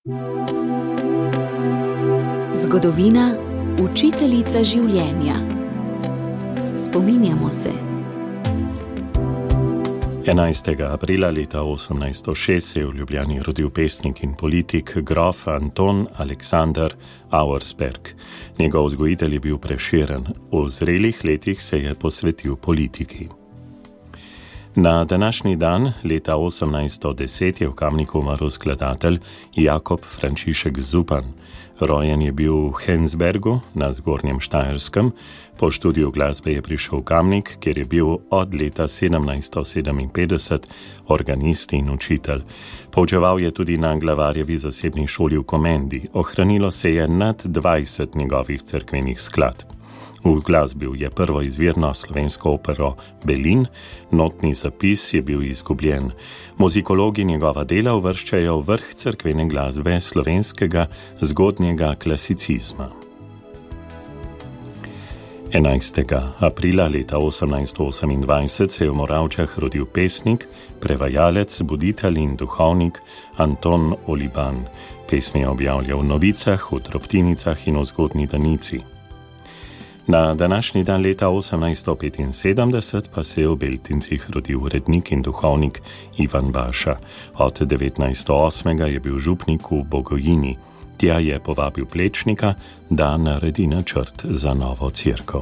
Zgodovina, učiteljica življenja. Spominjamo se. 11. aprila leta 1806 se je v Ljubljani rodil pesnik in politik grof Anton Aleksander Auersperg. Njegov vzgojitelj je bil Prešeren. V zrelih letih se je posvetil politiki. Na današnji dan, leta 1810, je v Kamniku umrl skladatelj Jakob Frančišek Zupan. Rojen je bil v Hensbergu na Zgornjem Štajerskem. Po študiju glasbe je prišel v Kamnik, kjer je bil od leta 1757 organist in učitelj. Poučeval je tudi na glavarjevi zasebni šoli v Komendi. Ohranilo se je nad 20 njegovih cerkvenih skladb. V glasbi je prvo izvirno slovensko opero Belin, notni zapis je bil izgubljen. Muzikologi njegova dela uvrščajo v vrh cerkvene glasbe slovenskega zgodnjega klasicizma. 11. aprila leta 1828 se je v Moravčah rodil pesnik, prevajalec, buditelj in duhovnik Anton Oliban. Pesmi je objavljal v Novicah, v Drobtinicah in v Zgodnji Danici. Na današnji dan leta 1875 pa se je v Beltincih rodil urednik in duhovnik Ivan Baša. Od 1908. je bil župnik v Bogojini. Tja je povabil Plečnika, da naredi načrt za novo cerkev.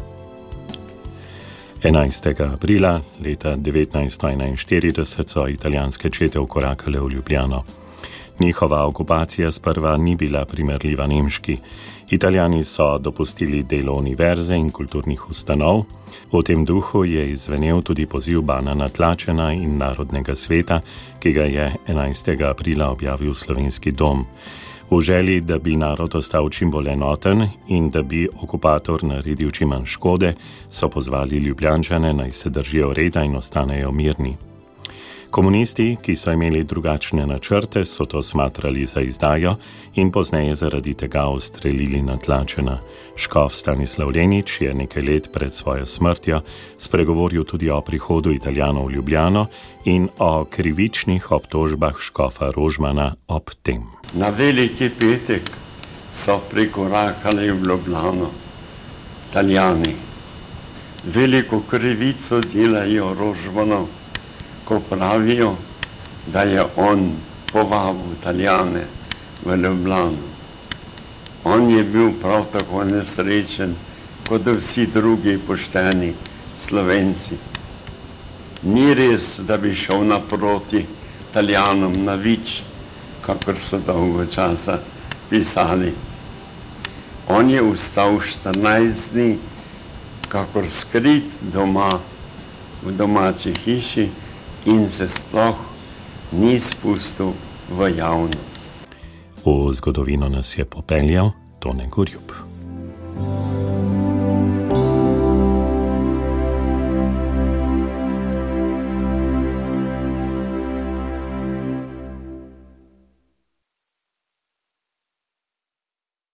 11. aprila leta 1941 so italijanske čete vkorakale v Ljubljano. Njihova okupacija sprva ni bila primerljiva nemški. Italijani so dopustili delo univerze in kulturnih ustanov. V tem duhu je izvenel tudi poziv Bana Natlačena in Narodnega sveta, ki ga je 11. aprila objavil Slovenski dom. V želji, da bi narod ostal čim bolj enoten in da bi okupator naredil čim manj škode, so pozvali Ljubljančane, naj se držijo reda in ostanejo mirni. Komunisti, ki so imeli drugačne načrte, so to smatrali za izdajo in pozneje zaradi tega ustrelili Natlačena. Škof Stanislav Lenič je nekaj let pred svojo smrtjo spregovoril tudi o prihodu Italijanov v Ljubljano in o krivičnih obtožbah škofa Rožmana ob tem. Na veliki petek so prikorakali v Ljubljano Italijani. Veliko krivico delajo Rožmanov, ko pravijo, da je on povabil Italijane v Ljubljano. On je bil prav tako nesrečen, kot vsi drugi pošteni Slovenci. Ni res, da bi šel naproti Italijanom na vič, kakor so dolgo časa pisali. On je ostal 14 dni, kakor skrit doma, v domači hiši, in se sploh ni spustil v javnost. V zgodovino nas je popeljal Tone Gorjup.